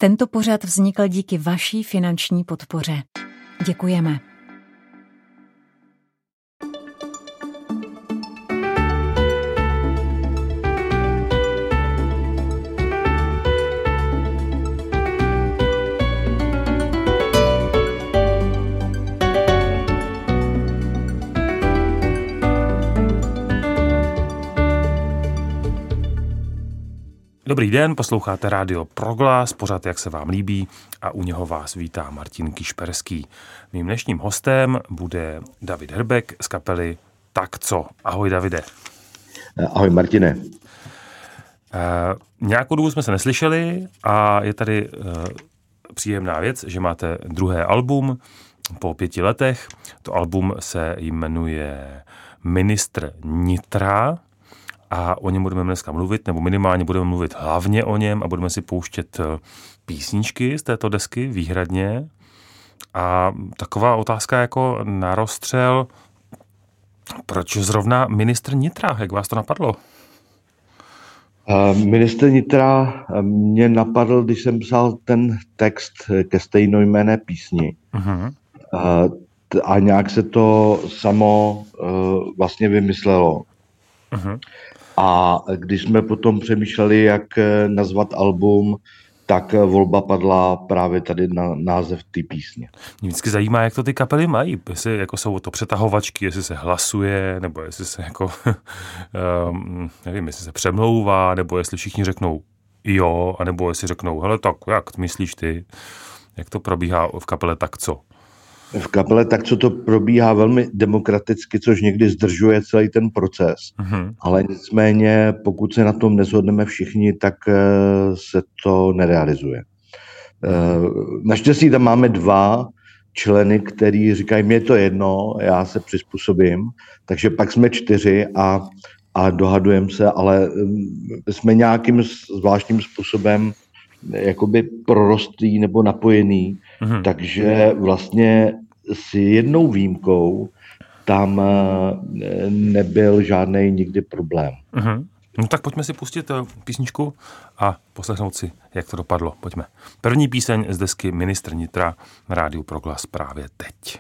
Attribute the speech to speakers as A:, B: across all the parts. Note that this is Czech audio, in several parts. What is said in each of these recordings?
A: Tento pořad vznikl díky vaší finanční podpoře. Děkujeme.
B: Dobrý den, posloucháte Rádio Proglas, pořad Jak se vám líbí, a u něho vás vítá Martin Kišperský. Mým dnešním hostem bude David Hrbek z kapely Tak co. Ahoj, Davide.
C: Ahoj, Martine.
B: Nějakou dobu jsme se neslyšeli a je tady příjemná věc, že máte druhé album po 5 letech. To album se jmenuje Ministr Nitra. A o něm budeme dneska mluvit, nebo minimálně budeme mluvit hlavně o něm a budeme si pouštět písničky z této desky výhradně. A taková otázka jako na rozstřel, proč zrovna Ministr Nitra, jak vás to napadlo?
C: Ministr Nitra mě napadl, když jsem psal ten text ke stejnojmenné písni. Uh-huh. A nějak se to samo vlastně vymyslelo. Uh-huh. A když jsme potom přemýšleli, jak nazvat album, tak volba padla právě tady na název té písně.
B: Mě vždycky zajímá, jak to ty kapely mají. Jestli jako jsou to přetahovačky, jestli se hlasuje, nebo jestli se jako, nevím, jestli se přemlouvá, nebo jestli všichni řeknou jo, anebo jestli řeknou, hele, tak jak myslíš ty? Jak to probíhá v kapele Tak co?
C: V kapele Tak co to probíhá velmi demokraticky, což někdy zdržuje celý ten proces. Uh-huh. Ale nicméně, pokud se na tom neshodneme všichni, tak se to nerealizuje. Naštěstí tam máme 2 členy, který říkají, mě je to jedno, já se přizpůsobím. Takže pak jsme 4 a dohadujeme se, ale jsme nějakým zvláštním způsobem jakoby prorostlý nebo napojený, takže vlastně s jednou výjimkou tam nebyl žádný nikdy problém.
B: No tak pojďme si pustit písničku a poslechnout si, jak to dopadlo. Pojďme. První píseň z desky Ministr Nitra na Rádiu Proglas právě teď.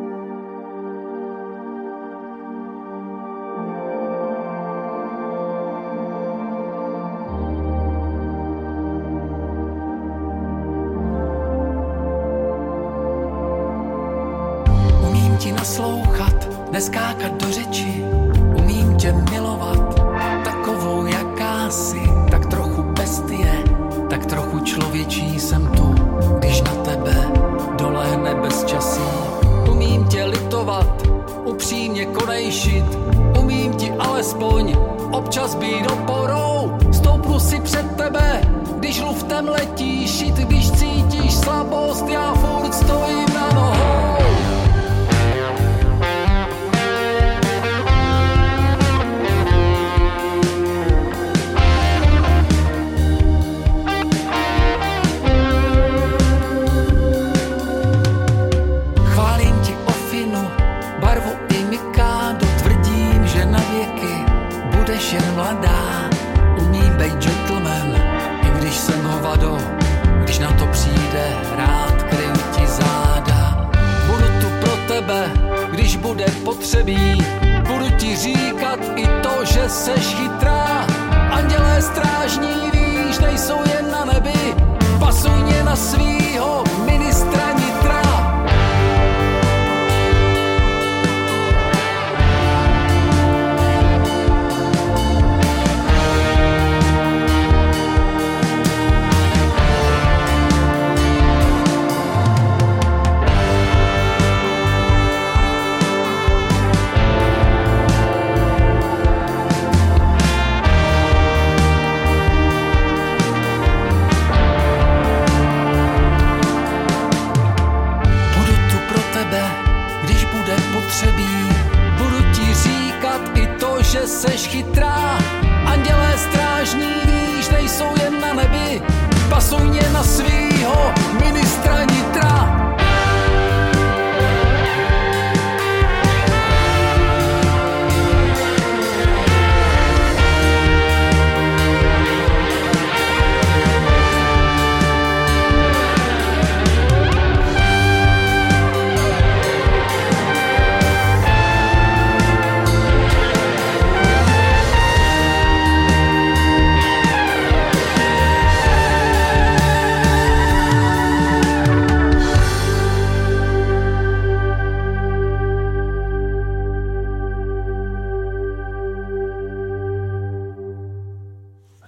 D: Naslouchat, neskákat do řeči, umím tě milovat, takovou jaká jsi, tak trochu bestie, tak trochu člověčí jsem tu, když na tebe dolehne bezčasí. Umím tě litovat, upřímně konejšit, umím ti alespoň občas být oporou, stoupnu si před tebe, když luftem letíš, i ty, když cítíš slabost, já furt stojím na nohou. Jen mladá, umím bejt gentleman, i když jsem hovado, když na to přijde, rád kryju ti záda. Budu tu pro tebe, když bude potřebí, budu ti říkat i to, že seš chytrá. Andělé strážní, víš, nejsou jen na nebi, pasuj mě na svýho ministra Nitra.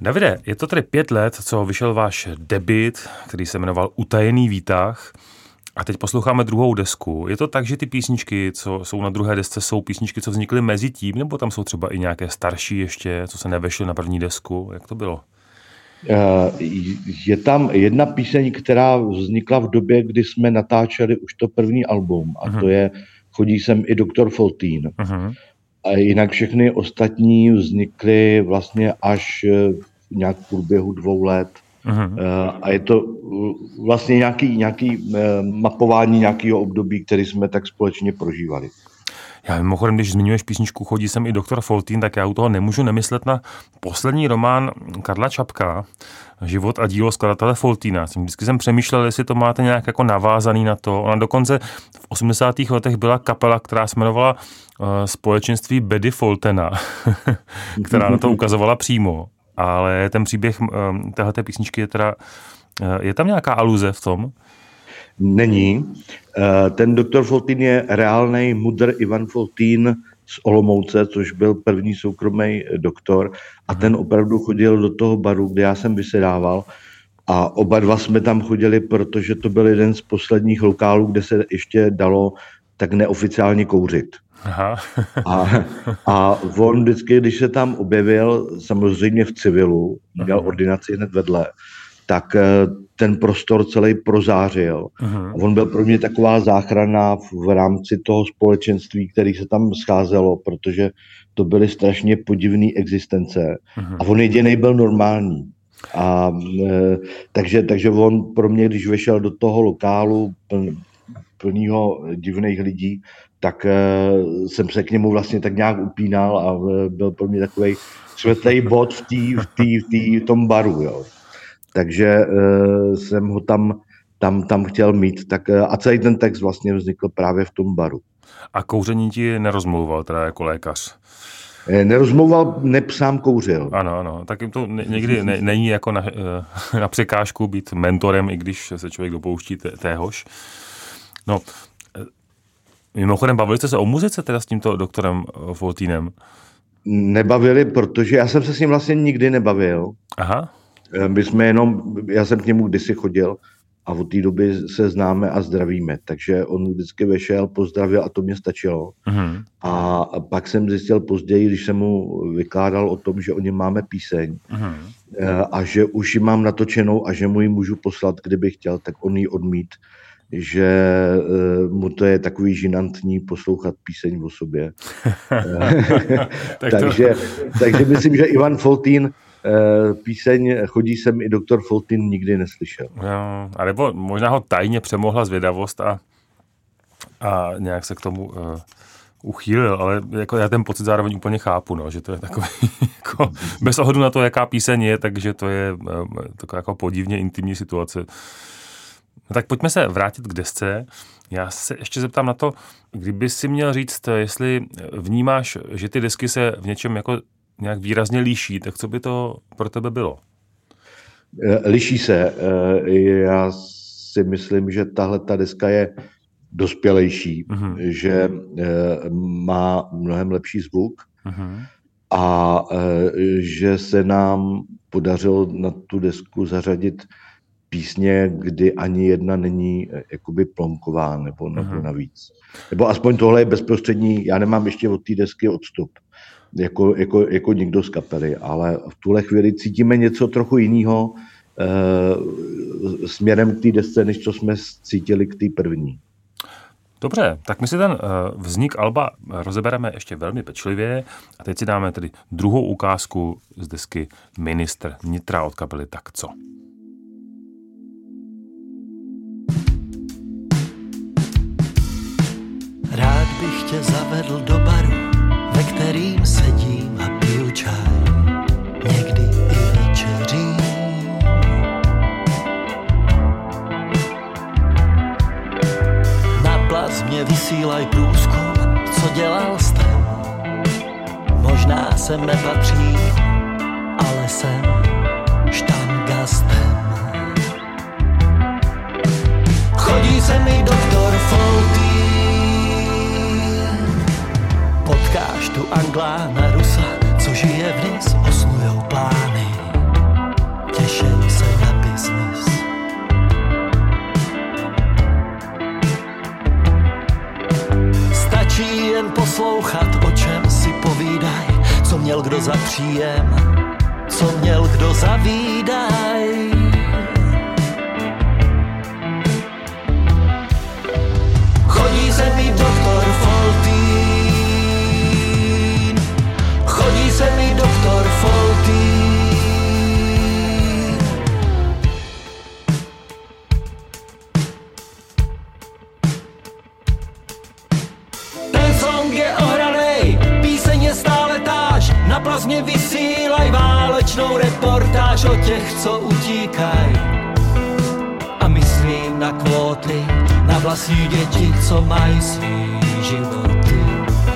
B: Davide, je to tedy 5 let, co vyšel váš debut, který se jmenoval Utajený výtah. A teď posloucháme druhou desku. Je to tak, že ty písničky, co jsou na druhé desce, jsou písničky, co vznikly mezi tím, nebo tam jsou třeba i nějaké starší ještě, co se nevešly na první desku? Jak to bylo?
C: Je tam jedna píseň, která vznikla v době, kdy jsme natáčeli už to první album, a to je Chodí sem i doktor Foltín. A jinak všechny ostatní vznikly vlastně až nějak v průběhu 2 let. A je to vlastně nějaký mapování nějakého období, který jsme tak společně prožívali.
B: Já mimochodem, když zmiňuješ písničku Chodí sem i doktor Foltín, tak já u toho nemůžu nemyslet na poslední román Karla Čapka, Život a dílo skladatele Foltína. Vždycky jsem přemýšlel, jestli to máte nějak jako navázaný na to. Ona dokonce v 80. letech byla kapela, která se jmenovala Společenství Bedy Foltena, která na to ukazovala přímo. Ale ten příběh téhleté písničky je teda, je tam nějaká aluze v tom?
C: Není. Ten doktor Foltín je reálnej mudr Ivan Foltín z Olomouce, což byl první soukromý doktor, a ten opravdu chodil do toho baru, kde já jsem vysedával, a oba dva jsme tam chodili, protože to byl jeden z posledních lokálů, kde se ještě dalo tak neoficiálně kouřit.
B: Aha.
C: A on vždycky, když se tam objevil, samozřejmě v civilu, měl ordinaci hned vedle, tak ten prostor celý prozářil. A on byl pro mě taková záchrana v rámci toho společenství, který se tam scházelo, protože to byly strašně podivné existence. A on jedinej byl normální. Takže on pro mě, když vešel do toho lokálu plnýho divných lidí, tak jsem se k němu vlastně tak nějak upínal a byl pro mě takovej světlej bod v tom baru. Jo. Takže jsem ho tam chtěl mít. A celý ten text vlastně vznikl právě v tom baru.
B: A kouření ti nerozmlouval teda jako lékař?
C: Nerozmlouval, sám kouřil.
B: Ano, tak jim to někdy není jako na překážku být mentorem, i když se člověk dopouští téhož. No, mimochodem, bavili jste se o muzice teda s tímto doktorem Foltínem?
C: Nebavili, protože já jsem se s ním vlastně nikdy nebavil.
B: Aha.
C: Já jsem k němu kdysi chodil a od té doby se známe a zdravíme, takže on vždycky vešel, pozdravil a to mě stačilo. A pak jsem zjistil později, když jsem mu vykládal o tom, že o něm máme píseň a že už ji mám natočenou a že mu ji můžu poslat, kdyby chtěl, tak on ji odmít, že mu to je takový žinantní poslouchat píseň o sobě. takže myslím, že Ivan Foltín píseň Chodí sem i doktor Foltín nikdy neslyšel.
B: Jo, alebo možná ho tajně přemohla zvědavost a nějak se k tomu uchýlil, ale jako já ten pocit zároveň úplně chápu, no, že to je takový, jako, bez ohledu na to, jaká píseň je, takže to je taková jako podivně intimní situace. No tak pojďme se vrátit k desce. Já se ještě zeptám na to, kdyby si měl říct, jestli vnímáš, že ty desky se v něčem jako nějak výrazně liší, tak co by to pro tebe bylo?
C: Liší se. Já si myslím, že tahle ta deska je dospělejší, že má mnohem lepší zvuk a že se nám podařilo na tu desku zařadit písně, kdy ani jedna není jakoby plonková nebo navíc. Nebo aspoň tohle je bezprostřední, já nemám ještě od té desky odstup, jako nikdo z kapely, ale v tuhle chvíli cítíme něco trochu jiného směrem k té desce, než co jsme cítili k té první.
B: Dobře, tak my si ten vznik alba rozebereme ještě velmi pečlivě a teď si dáme tedy druhou ukázku z desky Ministr Nitra od kapely Tak co?
E: Rád bych tě zavedl do baru, ve kterým sedím a piju čaj, někdy i večeřím. Na plac mě vysílaj průzkum, co dělal jste. Možná sem nepatří, ale jsem štamgastem. Chodí se mi doktor Foltín. Potkáš tu Anglána Rusa, co žije v Nice, osnujou plány. poslouchat, o čem si povídaj, co měl kdo za příjem, co měl kdo za výdaj. Chodí se mi doktor Foltín, chodí se mi doktor Foltín. Ten song je ohranej, píseň je stále táž, na plazmě vysílaj válečnou reportáž o těch, co utíkají. A myslím na kvóty, na vlastní děti, co mají svý životy.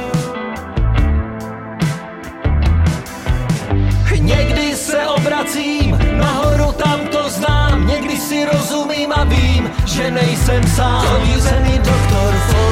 E: Někdy se obracím, nahoru tam to znám, někdy si rozumím a vím, že nejsem sám. Chodí se mi doktor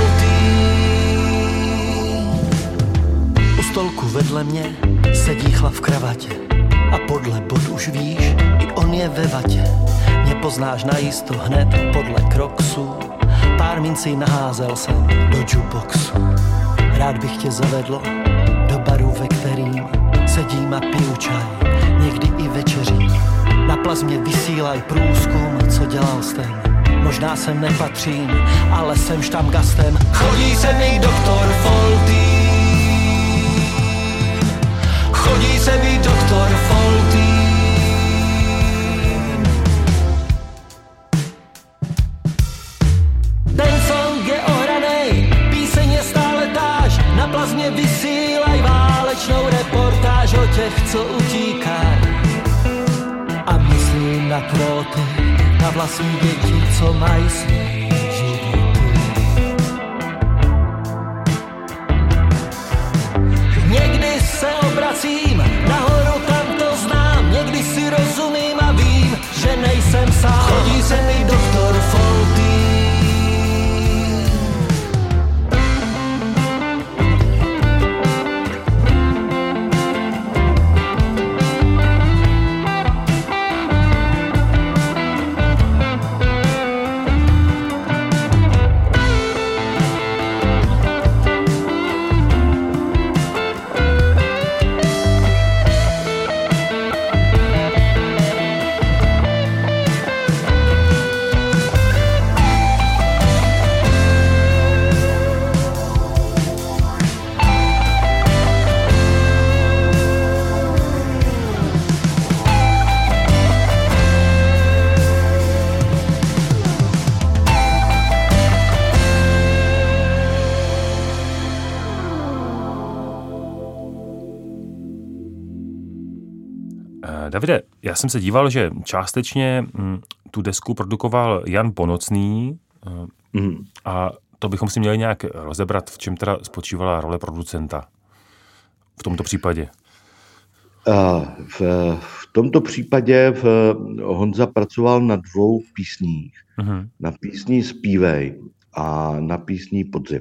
E: Foltín. U stolku vedle mě sedí chlap v kravatě a podle bod už víš, i on je ve vatě. Mě poznáš najisto hned podle kroksu, pár mincí naházel jsem do jukeboxu. Rád bych tě zavedl do baru, ve kterým sedím a piju čaj, někdy i večeří. Na plazmě vysílaj průzkum, co dělal jste. Možná sem nepatřím, ale jsem štamgastem. Chodí se mi doktor Foltín, chodí se mi doktor Foltín. Ten song je ohranej, píseň je stále táž, na plazmě vysílaj válečnou reportáž o těch, co utíkají. A myslím na kvóty, na vlastní děti, co mají svý životy. Někdy se obracím, nahoru tam to znám, někdy si rozumím a vím, že nejsem sám. Chodí se mi doktor Foltín.
B: Davide, já jsem se díval, že částečně tu desku produkoval Jan Ponocný a to bychom si měli nějak rozebrat, v čem teda spočívala role producenta v tomto případě.
C: V tomto případě Honza pracoval na 2 písních. Na písni Zpívej a na písni Podzim.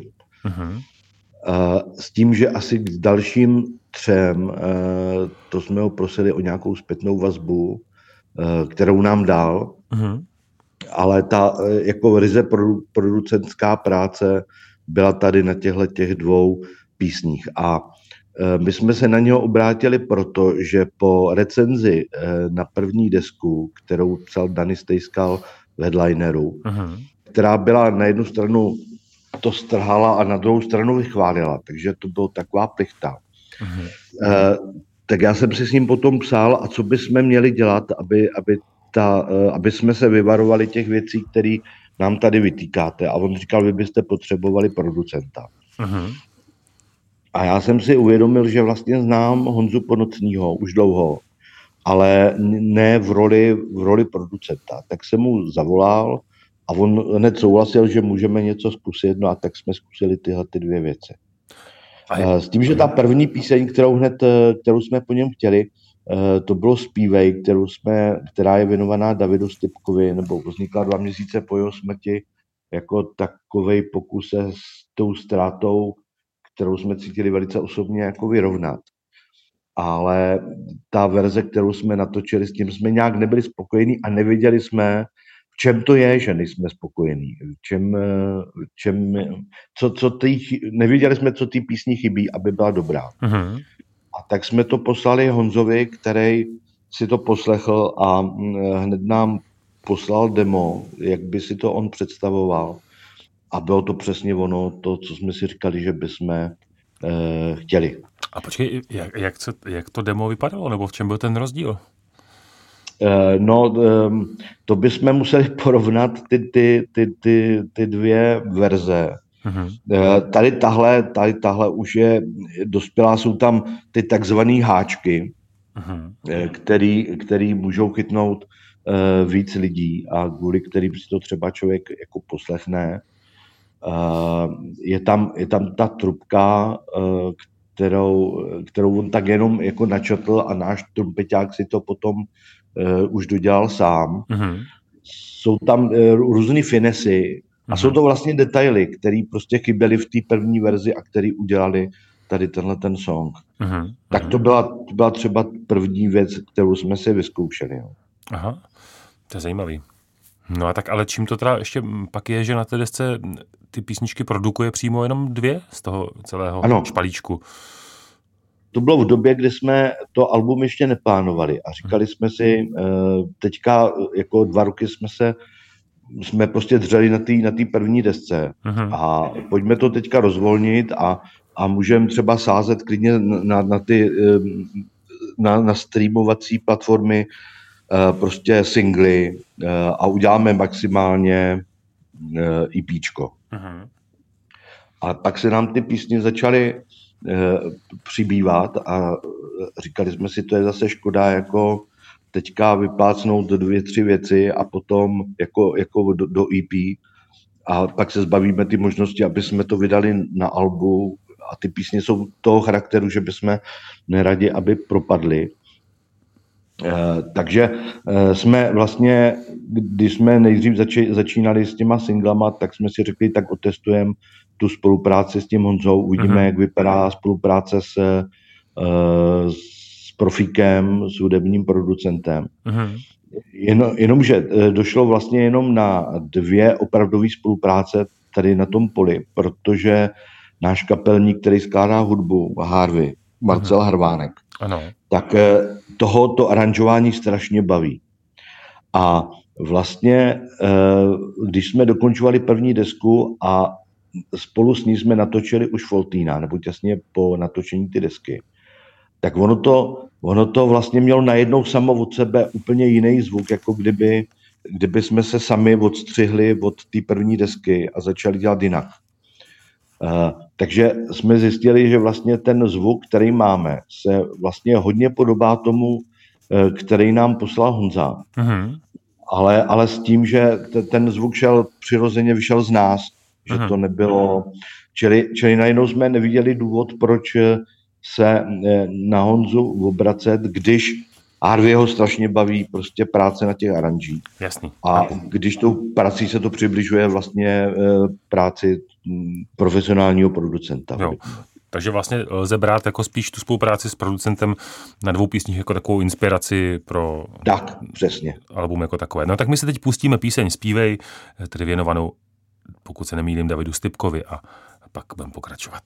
C: S tím, že asi k dalším 3, to jsme ho prosili o nějakou zpětnou vazbu, kterou nám dal, ale ta jako ryze producentská práce byla tady na těch 2 písních. A my jsme se na něho obrátili proto, že po recenzi na první desku, kterou psal Danny Stejskal v Headlineru, která byla na jednu stranu to strhala a na druhou stranu vychválila, takže to bylo taková plichta. Tak já jsem si s ním potom psal, a co bychom měli dělat, aby jsme se vyvarovali těch věcí, které nám tady vytýkáte. A on říkal, vy byste potřebovali producenta. A já jsem si uvědomil, že vlastně znám Honzu Ponocnýho už dlouho, ale ne v roli producenta. Tak jsem mu zavolal a on hned souhlasil, že můžeme něco zkusit, no a tak jsme zkusili tyhle 2 věci. S tím, že ta první píseň, kterou jsme po něm chtěli, to bylo Zpívej, která je věnovaná Davidu Stypkovi, nebo vznikla 2 měsíce po jeho smrti, jako takovej pokus se s tou ztrátou, kterou jsme cítili velice osobně, jako vyrovnat. Ale ta verze, kterou jsme natočili, s tím jsme nějak nebyli spokojení a nevěděli jsme, v čem to je, že nejsme spokojení, nevěděli jsme, co té písni chybí, aby byla dobrá. A tak jsme to poslali Honzovi, který si to poslechl a hned nám poslal demo, jak by si to on představoval. A bylo to přesně ono, to, co jsme si říkali, že bychom chtěli.
B: A počkej, jak to demo vypadalo, nebo v čem byl ten rozdíl?
C: To bychom museli porovnat ty dvě verze. Tady tahle už je dospělá, jsou tam ty takzvaný háčky, který můžou chytnout víc lidí a kvůli kterým si to třeba člověk jako poslechne. Je tam ta trubka, kterou on tak jenom jako načetl a náš trumpeťák si to potom už dodělal sám. Jsou tam různý finesy a jsou to vlastně detaily, které prostě chyběly v té první verzi a které udělali tady tenhle ten song. Tak to byla třeba první věc, kterou jsme si vyzkoušeli. Jo.
B: Aha, to je zajímavý. No a tak ale čím to teda ještě pak je, že na té desce ty písničky produkuje přímo jenom 2 z toho celého špalíčku?
C: To bylo v době, kdy jsme to album ještě neplánovali a říkali jsme si, teďka jako 2 roky jsme prostě dřeli na té první desce a pojďme to teďka rozvolnit a můžeme třeba sázet klidně na streamovací platformy prostě singly a uděláme maximálně EPčko. A pak se nám ty písně začaly přibývat a říkali jsme si, to je zase škoda jako teďka vyplácnout 2-3 věci a potom jako do EP a pak se zbavíme ty možnosti, aby jsme to vydali na albu a ty písně jsou toho charakteru, že bychom neradi, aby propadly. Takže jsme vlastně, když jsme nejdřív začínali s těma singlama, tak jsme si řekli, tak otestujeme tu spolupráci s tím Honzou, uvidíme, jak vypadá spolupráce s Profíkem, s hudebním producentem. Jenomže došlo vlastně jenom na 2 opravdové spolupráce tady na tom poli, protože náš kapelník, který skládá hudbu, Harvey, Marcel Harvánek, tak tohoto aranžování strašně baví. A vlastně, když jsme dokončovali první desku a spolu s ní jsme natočili už Foltína, nebo těsně po natočení ty desky, tak ono to vlastně mělo najednou samo od sebe úplně jiný zvuk, jako kdyby jsme se sami odstřihli od té první desky a začali dělat jinak. Takže jsme zjistili, že vlastně ten zvuk, který máme, se vlastně hodně podobá tomu, který nám poslal Honza. Ale s tím, že ten zvuk přirozeně vyšel z nás, že to nebylo... Čili najednou jsme neviděli důvod, proč se na Honzu obracet, když Harveyho strašně baví prostě práce na těch aranžích.
B: Jasný.
C: A když tou prací se to přibližuje vlastně práci profesionálního producenta.
B: Jo. Takže vlastně lze brát jako spíš tu spolupráci s producentem na 2 písních jako takovou inspiraci pro
C: tak, přesně.
B: album jako takové. No tak my si teď pustíme píseň Zpívej, tedy věnovanou, pokud se nemýlím, Davidu Stypkovi a pak budeme pokračovat.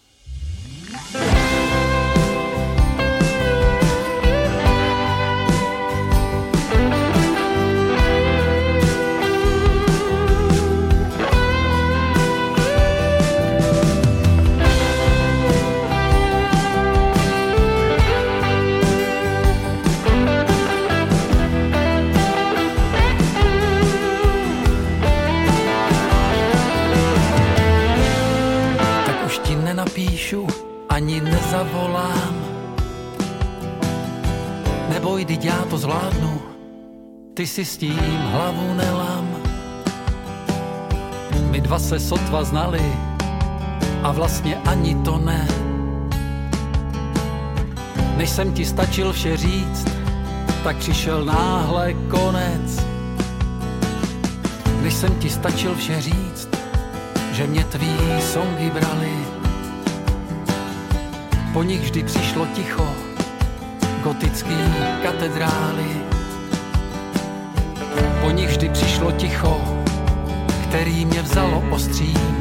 D: Ani nezavolám, neboj, teď já to zvládnu, ty si s tím hlavu nelám. My 2 se sotva znali a vlastně ani to ne. Než jsem ti stačil vše říct, tak přišel náhle konec. Než jsem ti stačil vše říct, že mě tvý songy brali. Po nich vždy přišlo ticho, gotický katedrály. po nich vždy přišlo ticho, který mě vzalo ostřím,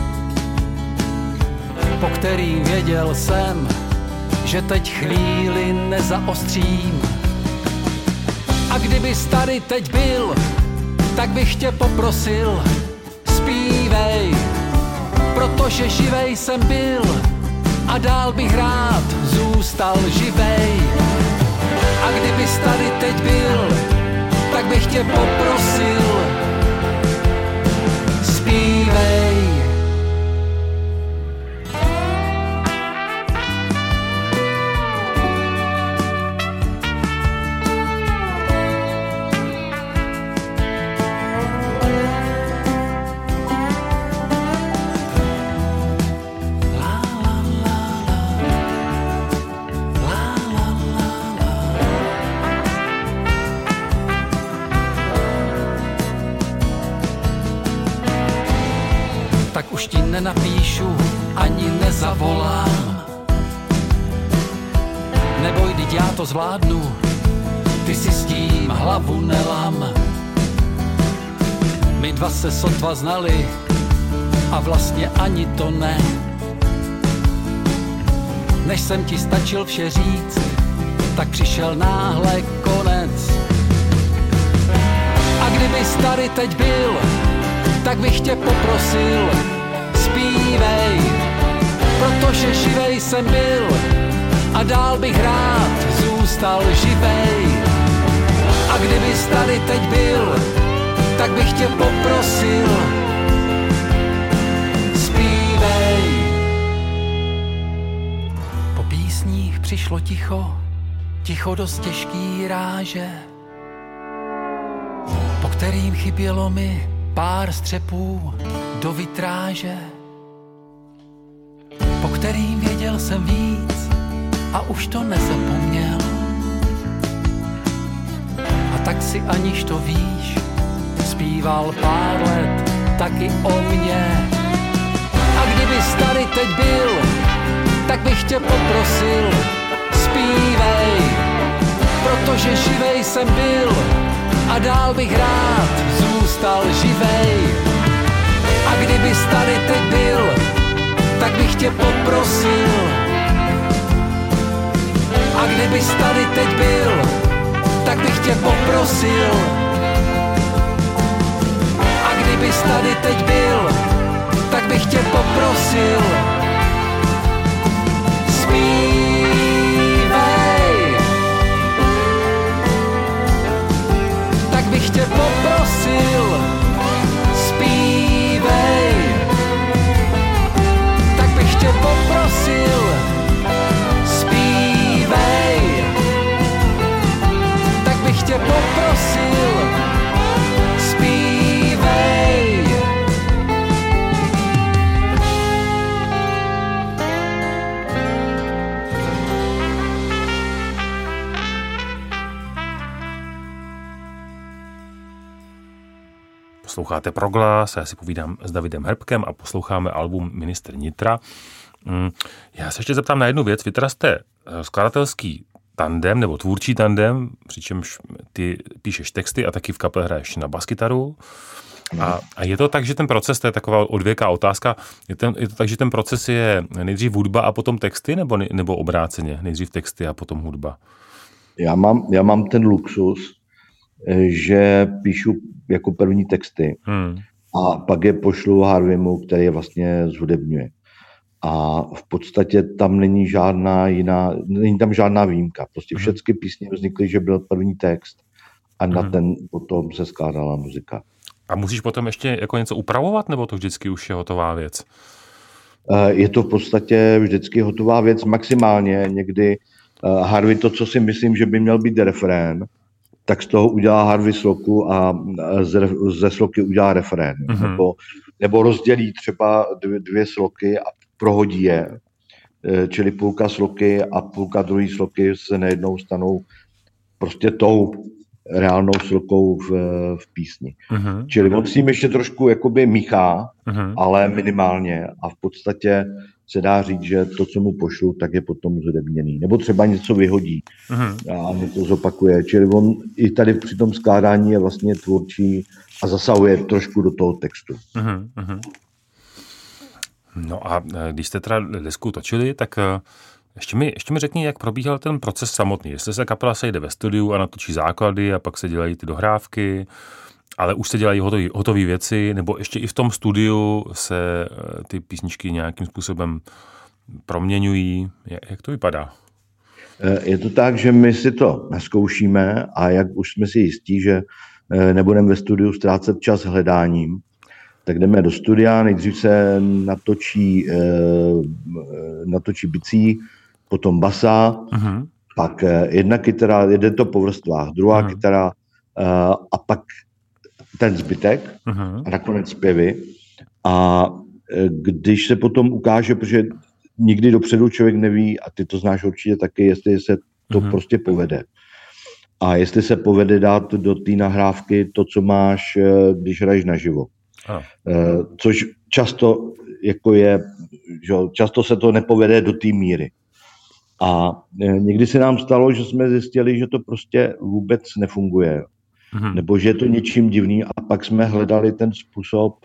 D: po kterým věděl jsem, že teď chvíli nezaostřím. A kdybys tady teď byl, tak bych tě poprosil, zpívej, protože živej jsem byl a dál bych rád zůstal živej. A kdybys tady teď byl, tak bych tě poprosil, zpívej. Tak už ti nenapíšu, ani nezavolám. Neboj, vždyť já to zvládnu, ty si s tím hlavu nelam. My dva se sotva znali a vlastně ani to ne. Než jsem ti stačil vše říct, tak přišel náhle konec. A kdybys tady teď byl, tak bych tě poprosil, zpívej, protože živej jsem byl a dál bych rád zůstal živej. A kdybys tady teď byl, tak bych tě poprosil, zpívej. Po písních přišlo ticho, ticho dost těžký ráže, po kterým chybělo mi pár střepů do vitráže, po kterým věděl jsem víc a už to nezapomněl. A tak si, aniž to víš, zpíval pár let taky o mně. A kdybys tady teď byl, tak bych tě poprosil, zpívej, protože živej jsem byl a dál bych rád zůstal živej. A kdybys tady teď byl, tak bych tě poprosil. A kdybys tady teď byl, tak bych tě poprosil. A kdybys tady teď byl, tak bych tě poprosil, zpívej. Tak bych tě poprosil, zpívej. Tak bych tě poprosil, zpívej. Tak bych tě poprosil, zpívej.
B: Posloucháte Proglas, já si povídám s Davidem Hrbkem a posloucháme album Ministr Nitra. Já se ještě zeptám na jednu věc. Vy teda jste skladatelský tandem nebo tvůrčí tandem, přičemž ty píšeš texty a taky v kapele hraješ na baskytaru. A je to tak, že ten proces, to je taková odvěká otázka, je to tak, že ten proces je nejdřív hudba a potom texty, nebo obráceně, nejdřív texty a potom hudba?
C: Já mám ten luxus, že píšu jako první texty a pak je pošlu Harveymu, který je vlastně zhudebňuje. A v podstatě tam není tam žádná výjimka. Prostě všechny písně vznikly, že byl první text a na ten potom se skládala muzika.
B: A musíš potom ještě jako něco upravovat, nebo to vždycky už je hotová věc?
C: Je to v podstatě vždycky hotová věc, maximálně někdy Harvey to, co si myslím, že by měl být refrén, tak z toho udělá Harvey sloku a ze sloky udělá refrén. Nebo rozdělí třeba dvě sloky a prohodí je. Čili půlka sloky a půlka druhé sloky se najednou stanou prostě tou reálnou slokou v písni. Čili on s tím ještě trošku jakoby míchá, ale minimálně. A v podstatě se dá říct, že to, co mu pošlu, tak je potom zhudebněný. Nebo třeba něco vyhodí a něco zopakuje. Čili on i tady při tom skládání je vlastně tvůrčí a zasahuje trošku do toho textu.
B: No a když jste teda desku točili, tak ještě mi řekni, jak probíhal ten proces samotný. Jestli se kapela sejde ve studiu a natočí základy a pak se dělají ty dohrávky, ale už se dělají hotové věci, nebo ještě i v tom studiu se ty písničky nějakým způsobem proměňují. Jak to vypadá?
C: Je to tak, že my si to naskoušíme a jak už jsme si jistí, že nebudeme ve studiu ztrácet čas hledáním, tak jdeme do studia, nejdřív se natočí bicí, potom basa, pak jedna kytara, jede to po vrstvách, druhá kytara a pak ten zbytek a nakonec zpěvy. A když se potom ukáže, protože nikdy dopředu člověk neví, a ty to znáš určitě taky, jestli se to prostě povede. A jestli se povede dát do té nahrávky to, co máš, když hraješ naživo. Což často jako je, že často se to nepovede do té míry. A někdy se nám stalo, že jsme zjistili, že to prostě vůbec nefunguje. Nebo že je to něčím divný a pak jsme hledali ten způsob,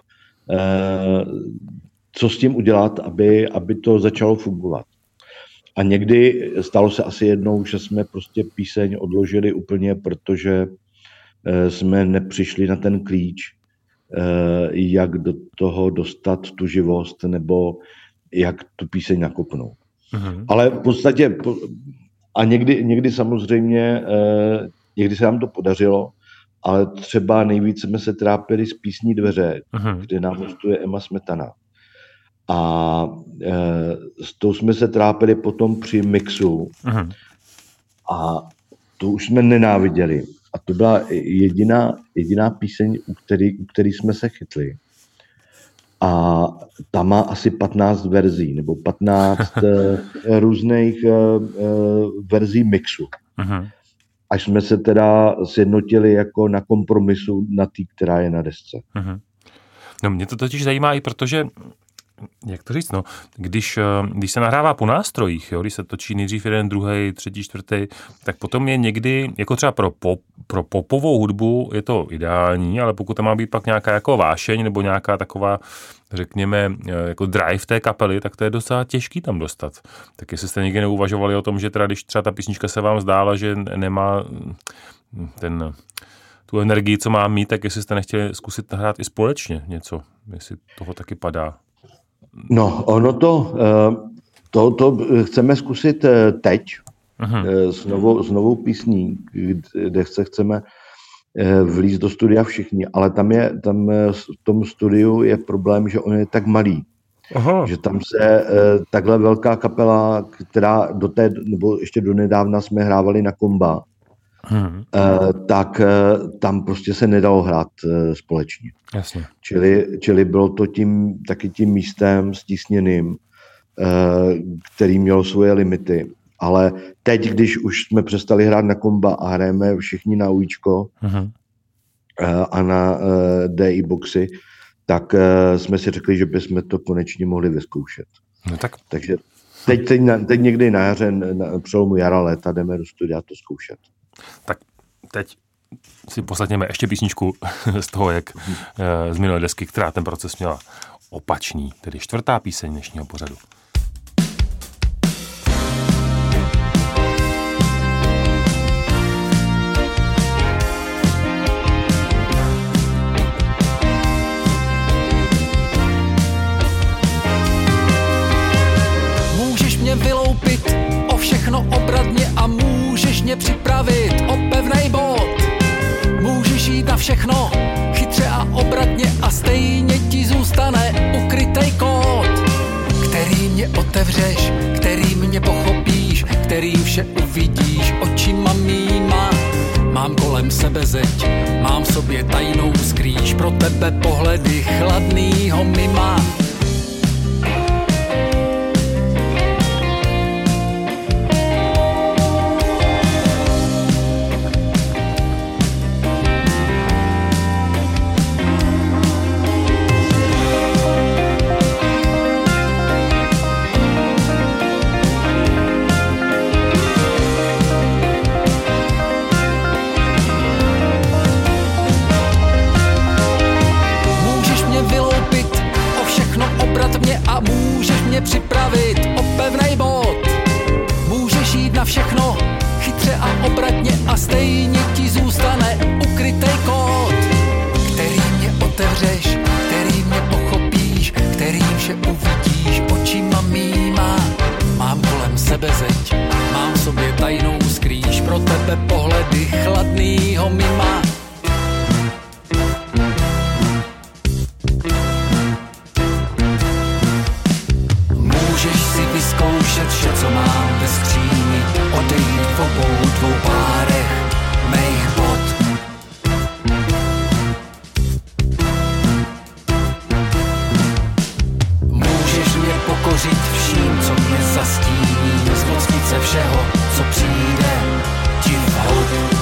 C: co s tím udělat, aby to začalo fungovat. A někdy stalo se asi jednou, že jsme prostě píseň odložili úplně, protože jsme nepřišli na ten klíč, jak do toho dostat tu živost nebo jak tu píseň nakopnout. Ale v podstatě a někdy samozřejmě někdy se nám to podařilo, ale třeba nejvíc jsme se trápili s písní Dveře, kde nám hostuje Emma Smetana. A s tou jsme se trápili potom při mixu a to už jsme nenáviděli. A to byla jediná píseň, u který jsme se chytli. A ta má asi 15 verzí, nebo 15 různých verzí mixu. Až jsme se teda sjednotili jako na kompromisu na té, která je na desce.
B: No mě to totiž zajímá i protože, jak to říct, no, když se nahrává po nástrojích, jo, když se točí nejdřív jeden, druhý, třetí, čtvrtý, tak potom je někdy, jako třeba pro popovou hudbu je to ideální, ale pokud tam má být pak nějaká jako vášeň nebo nějaká taková, řekněme, jako drive té kapely, tak to je docela těžký tam dostat. Tak jestli jste někdy neuvažovali o tom, že teda když třeba ta písnička se vám zdála, že nemá tu energii, co má mít, tak jestli jste nechtěli zkusit nahrát i společně něco, jestli toho taky padá.
C: No, ono to chceme zkusit teď s novou písní, kde chceme vlízt do studia všichni, ale tam v tom studiu je problém, že on je tak malý, že tam se takhle velká kapela, která nebo ještě donedávna jsme hrávali na komba, tak tam prostě se nedalo hrát společně.
B: Jasně.
C: Čili bylo to taky tím místem stísněným, který měl svoje limity. Ale teď, když už jsme přestali hrát na komba a hrajeme všichni na ujíčko a na DI boxy, tak jsme si řekli, že bychom to konečně mohli vyzkoušet.
B: No tak.
C: Takže teď někdy na jaře, na přelomu jara, léta jdeme do studia to zkoušet.
B: Tak teď si poslechněme ještě písničku z toho, jak z minulé desky, která ten proces měla opačný, tedy 4. píseň dnešního pořadu.
D: Můžeš mě vyloupit o všechno obratně a můžeš mě připravit o pevnej bod. Můžeš jít na všechno chytře a obratně a stejně ti zůstane ukrytej kód, který mě otevřeš, který mě pochopíš, který vše uvidíš očima mýma. Mám kolem sebe zeď, mám v sobě tajnou skrýš, pro tebe pohledy chladnýho mima. stejně ti zůstane ukrytej kód, který mě otevřeš, který mě pochopíš, který vše uvidíš očima mýma. Mám kolem sebe zeď, mám v sobě tajnou skrýš, pro tebe pohledy chladnýho mima. Můžeš si vyzkoušet vše, co mám ve skříni, odejít v obou dvou párech mých bod. Můžeš mě pokořit vším, co mě zastíní, zmocnit se všeho, co přijde ti vhod.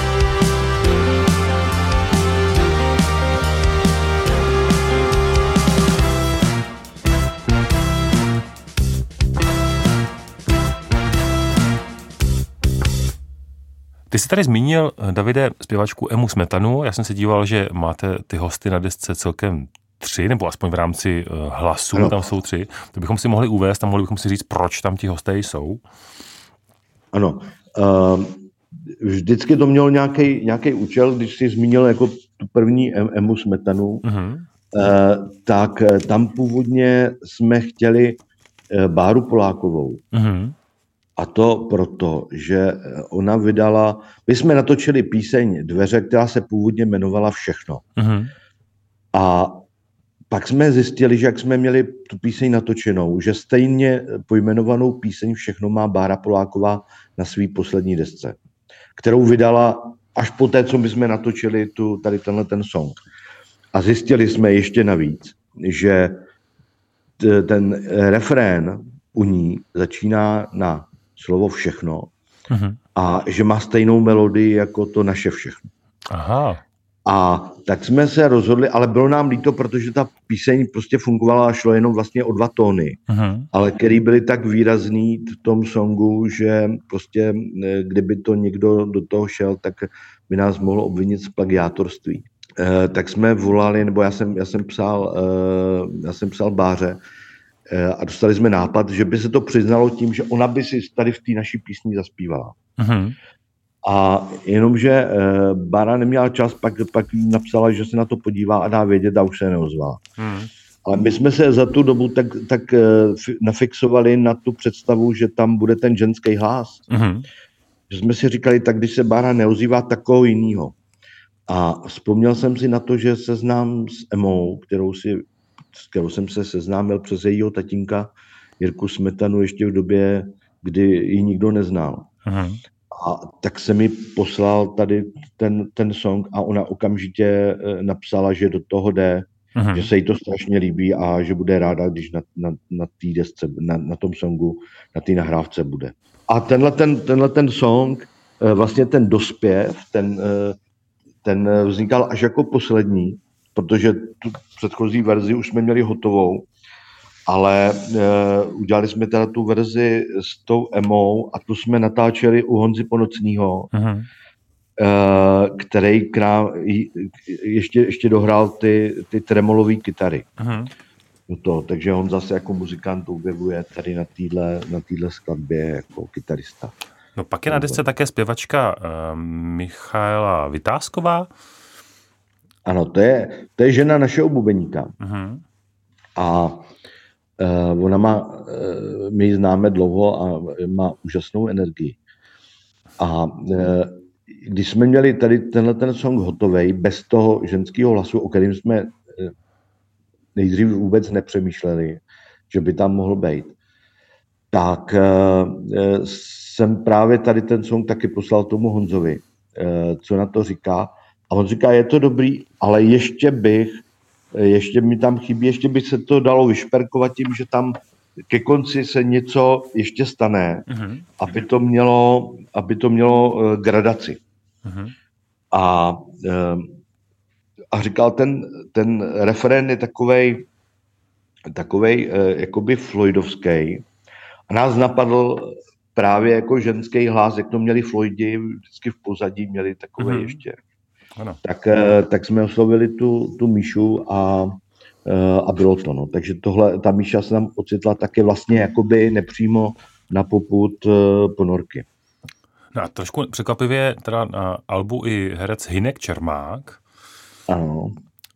B: Ty jsi tady zmínil, Davide, zpěvačku Emu Smetanu. Já jsem se díval, že máte ty hosty na desce celkem 3, nebo aspoň v rámci hlasů, ano. Tam jsou 3. To bychom si mohli uvést a mohli bychom si říct, proč tam ti hosté jsou.
C: Ano. Vždycky to mělo nějaký účel, když jsi zmínil jako tu první Emu Smetanu, tak tam původně jsme chtěli Báru Polákovou. A to proto, že ona vydala, my jsme natočili píseň Dveře, která se původně jmenovala Všechno. A pak jsme zjistili, že jak jsme měli tu píseň natočenou, že stejně pojmenovanou píseň Všechno má Bára Poláková na svý poslední desce, kterou vydala až po té, co my jsme natočili tady ten song. A zjistili jsme ještě navíc, že ten refrén u ní začíná na slovo všechno a že má stejnou melodii jako to naše všechno.
B: Aha.
C: A tak jsme se rozhodli, ale bylo nám líto, protože ta píseň prostě fungovala a šlo jenom vlastně o 2 tóny, ale který byly tak výrazný v tom songu, že prostě kdyby to někdo do toho šel, tak by nás mohl obvinit z plagiátorství. Tak jsme volali, nebo já jsem psal Báře, a dostali jsme nápad, že by se to přiznalo tím, že ona by si tady v té naší písni zaspívala. A jenomže Bára neměla čas, pak jí napsala, že se na to podívá a dá vědět a už se neozvala. Ale my jsme se za tu dobu tak nafixovali na tu představu, že tam bude ten ženský hlas. Že jsme si říkali, tak když se Bára neozývá, tak koho jinýho. A vzpomněl jsem si na to, že se znám s Emou, s kterou jsem se seznámil přes jejího tatínka Jirku Smetanu ještě v době, kdy ji nikdo neznal. A tak se mi poslal tady ten song a ona okamžitě napsala, že do toho jde, že se jí to strašně líbí a že bude ráda, když na té desce, na tom songu, na té nahrávce bude. A tenhle ten song, vlastně ten dospěv, ten vznikal až jako poslední, protože tu předchozí verzi už jsme měli hotovou, ale udělali jsme teda tu verzi s tou Emou a tu jsme natáčeli u Honzy Ponocního, který k nám ještě dohrál ty tremolové kytary. Takže on zase jako muzikant objevuje tady na téhle skladbě jako kytarista.
B: No pak je na desce také zpěvačka Michaela Vytázková.
C: Ano, to je žena našeho bubeníka. A ona my ji známe dlouho a má úžasnou energii. A když jsme měli tady ten song hotovej, bez toho ženského hlasu, o kterém jsme nejdřív vůbec nepřemýšleli, že by tam mohl být, tak jsem právě tady ten song taky poslal tomu Honzovi, co na to říká. A on říká, je to dobrý, ale ještě mi tam chybí, ještě by se to dalo vyšperkovat tím, že tam ke konci se něco ještě stane, aby to mělo gradaci. A říkal, ten refrén je takovej jakoby Floydovský. A nás napadl právě jako ženský hlas, jak to měli Floydi, vždycky v pozadí měli takovej ještě. Ano. Tak jsme oslovili tu Míšu a bylo to. No. Takže ta Míša se nám ocitla také vlastně jakoby nepřímo na popud Ponorky.
B: No a trošku překvapivě teda na albu i herec Hynek Čermák.
C: Ano.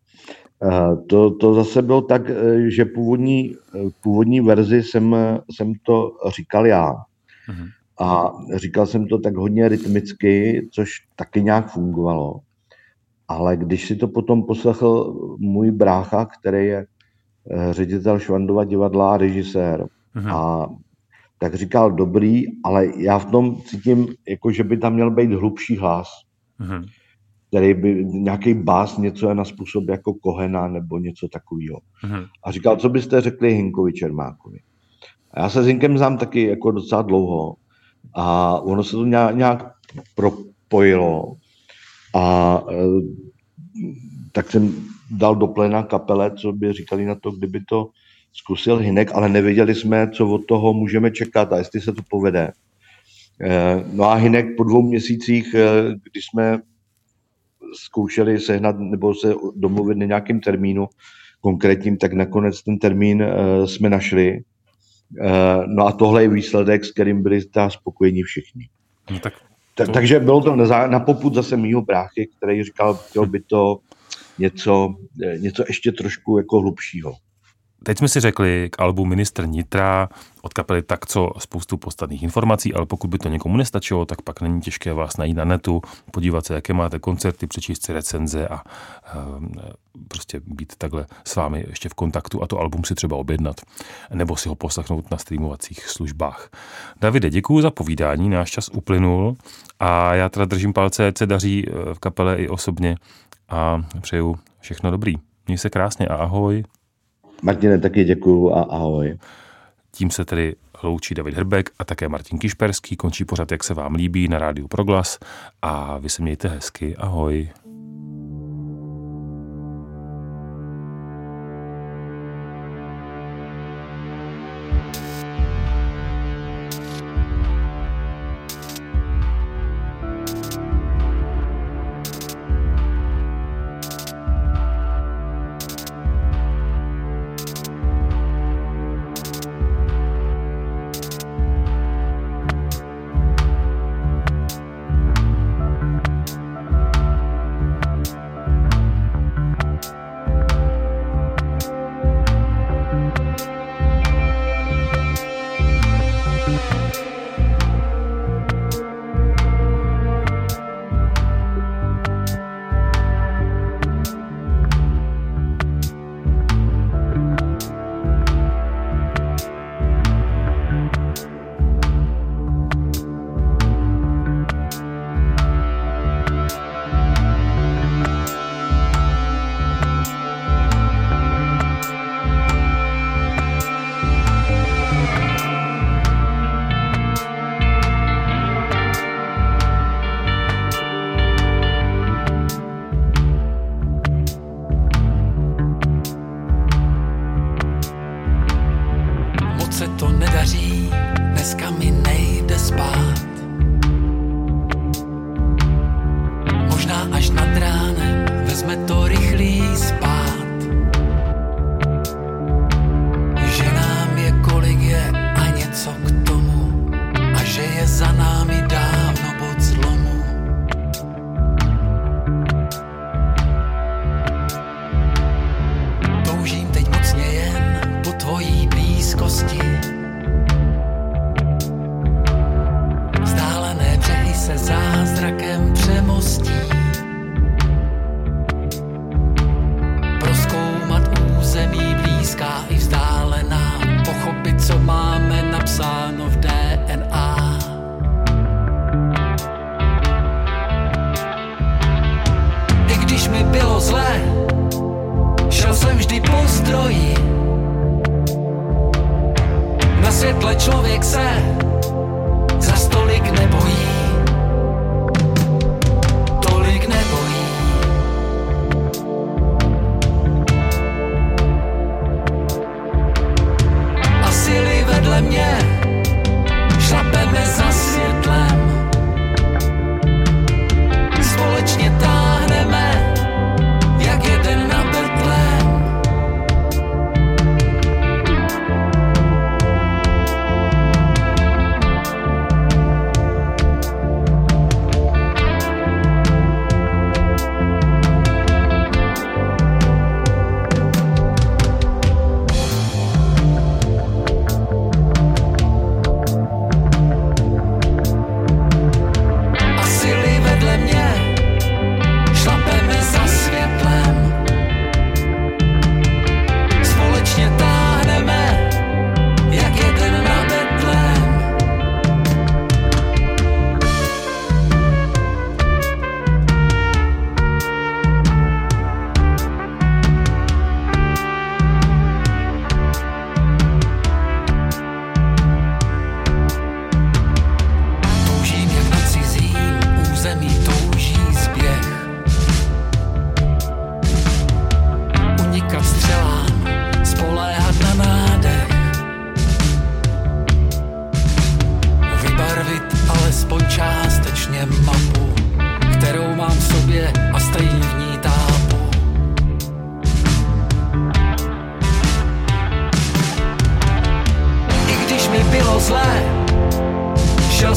C: To zase bylo tak, že původní verzi jsem to říkal já. A říkal jsem to tak hodně rytmicky, což taky nějak fungovalo. Ale když si to potom poslechl můj brácha, který je ředitel Švandova divadla a režisér, a tak říkal dobrý, ale já v tom cítím, jako že by tam měl být hlubší hlas, který by nějaký bás, něco je na způsob jako Kohena nebo něco takového. A říkal, co byste řekli Hynkovi Čermákovi. A já se s Hynkem znám taky jako docela dlouho a ono se to nějak propojilo a tak jsem dal do pléna kapele, co by říkali na to, kdyby to zkusil Hynek, ale nevěděli jsme, co od toho můžeme čekat a jestli se to povede. No a Hynek po 2 měsících, když jsme zkoušeli sehnat nebo se domluvit na nějakým termínu konkrétním, tak nakonec ten termín jsme našli. No a tohle je výsledek, s kterým byli spokojení všichni.
B: No tak
C: Takže bylo to na popud zase mýho bráchy, který říkal, chtěl by to něco ještě trošku jako hlubšího.
B: Teď jsme si řekli k albu Ministr vnitra od kapely Tak co spoustu podstatných informací, ale pokud by to někomu nestačilo, tak pak není těžké vás najít na netu, podívat se, jaké máte koncerty, přečíst si recenze a prostě být takhle s vámi ještě v kontaktu a to album si třeba objednat nebo si ho poslechnout na streamovacích službách. Davide, děkuju za povídání, náš čas uplynul a já teda držím palce, ať se daří v kapele i osobně a přeju všechno dobrý. Měj se krásně a ahoj.
C: Martine, taky děkuju a ahoj.
B: Tím se tedy loučí David Hrbek a také Martin Kišperský. Končí pořad, jak se vám líbí, na rádiu Proglas a vy se mějte hezky. Ahoj.
D: Člověk se za stolik nebojí.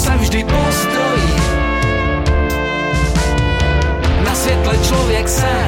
D: se vždy postrojí. Na světle člověk sám